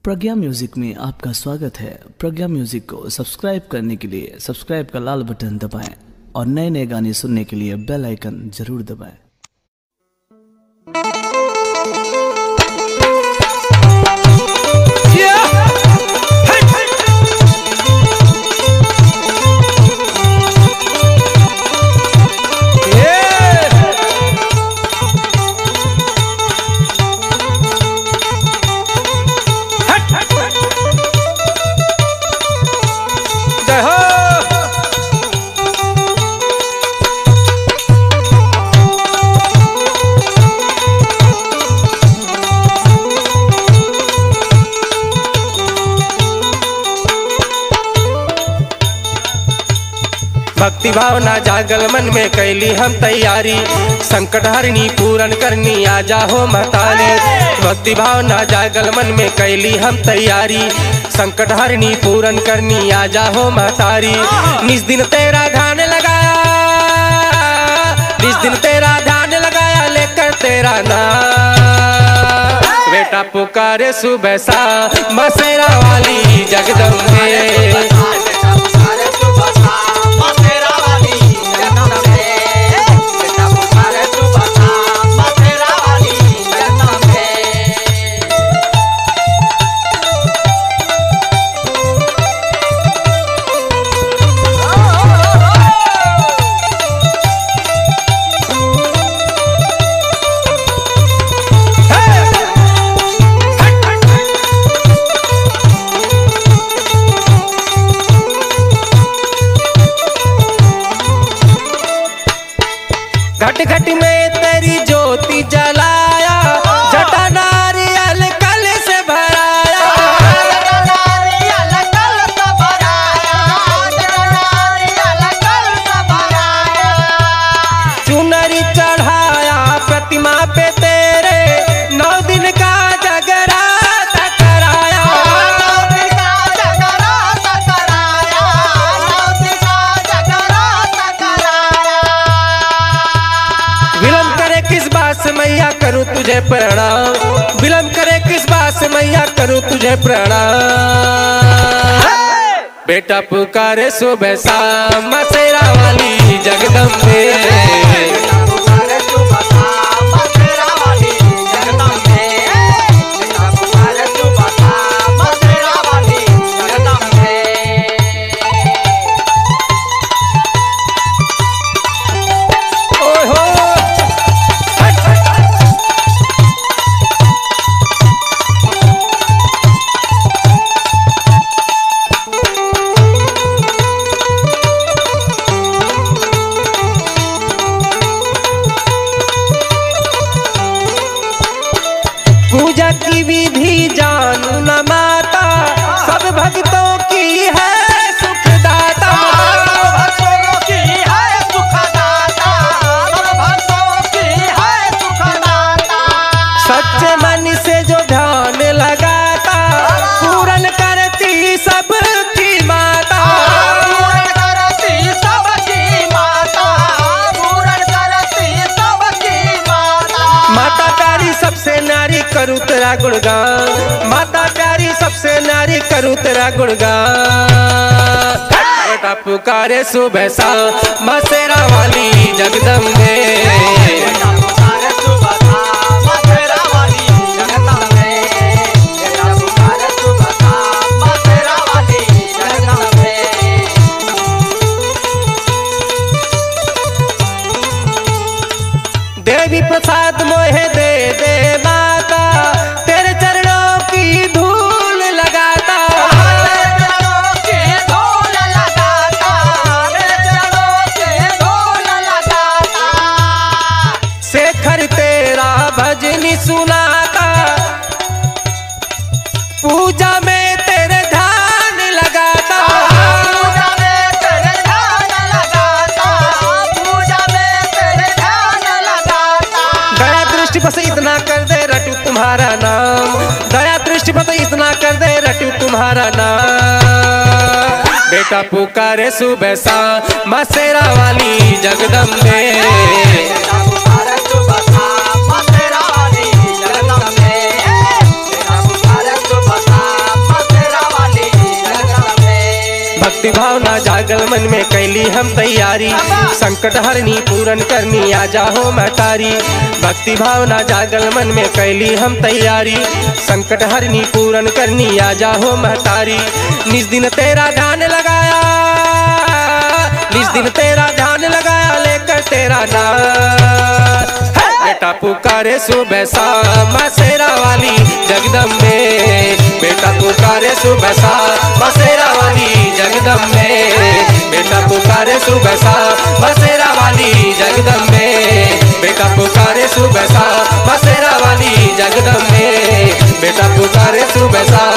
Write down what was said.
Pragya music में आपका स्वागत है। प्रज्ञा म्यूजिक को सब्सक्राइब करने के लिए सब्सक्राइब का लाल बटन दबाएं और नए नए गाने सुनने के लिए बेल आइकन जरूर दबाएं। भक्ति भावना जागल मन में कैली हम तैयारी, संकट हरनी पूरन करनी आ जाहो महतारी। भक्ति भावना जागल मन में कैली हम तैयारी, संकट हरनी पूरन करनी आ जाहो महतारी। निस दिन तेरा ध्यान लगाया, निस दिन तेरा ध्यान लगाया लेकर तेरा नाम। बेटा पुकारे सुबह सा मसेरा वाली जगदम्बे। घट घट में तेरी ज्योति जलाया, जटा नारियल कल से भराया। चुनरी चढ़ाया प्रतिमा पे तेरे, 9 दिन का जगराता कराया। विलम्ब करे किस बात से मैया करूं तुझे प्रणाम, विलम्ब करे किस बात से मैया करूं तुझे प्रणाम। बेटा पुकारे सुबह शाम मसेरा वाली जगदम्बे। पूजा की विधि जानू न माता, सब भक्तों की है सुखदाता। सच्चे मन से जो ध्यान लगाता, पूरन करती सबकी माता। माता प्यारी सबसे नारी करूं तेरा गुणगान, माता प्यारी सबसे नारी करूं तेरा गुणगान। बेटा पुकारे सुबह सा मसेरा वाली जगदम्बे। देवी प्रसाद मोहे दे दे माता, तेरे चरणों की धूल लगाता। शेखर तेरा भजनी सुनाता, पूजा में तेरे ध्यान लगाता। दया दृष्टि बस इतना कर दे रटू तुम्हारा नाम, दया दृष्टि बस इतना कर दे रटू तुम्हारा नाम। बेटा पुकारे सुबह सा मसेरा वाली जगदम्बे। मसेरा वाली जगदम्बे। भावना जागल मन में कैली हम तैयारी, संकट हरनी पूरन करनी आजा हो महतारी। भक्ति भावना जागल मन में कैली हम तैयारी, संकट हरनी पूरन करनी आजा हो महतारी। निज दिन तेरा ध्यान लगाया, निज दिन तेरा ध्यान लगाया लेकर तेरा नाम। बेटा पुकारे सुबह शाम माँ शेरा वाली जगदम्बे, बेटा पुकारे सुबह शाम माँ शेरा वाली जगदम्बे, बेटा पुकारे सुबह शाम माँ शेरा वाली जगदम्बे, बेटा पुकारे सुबह शाम माँ शेरा वाली जगदम्बे, बेटा पुकारे सुबह शाम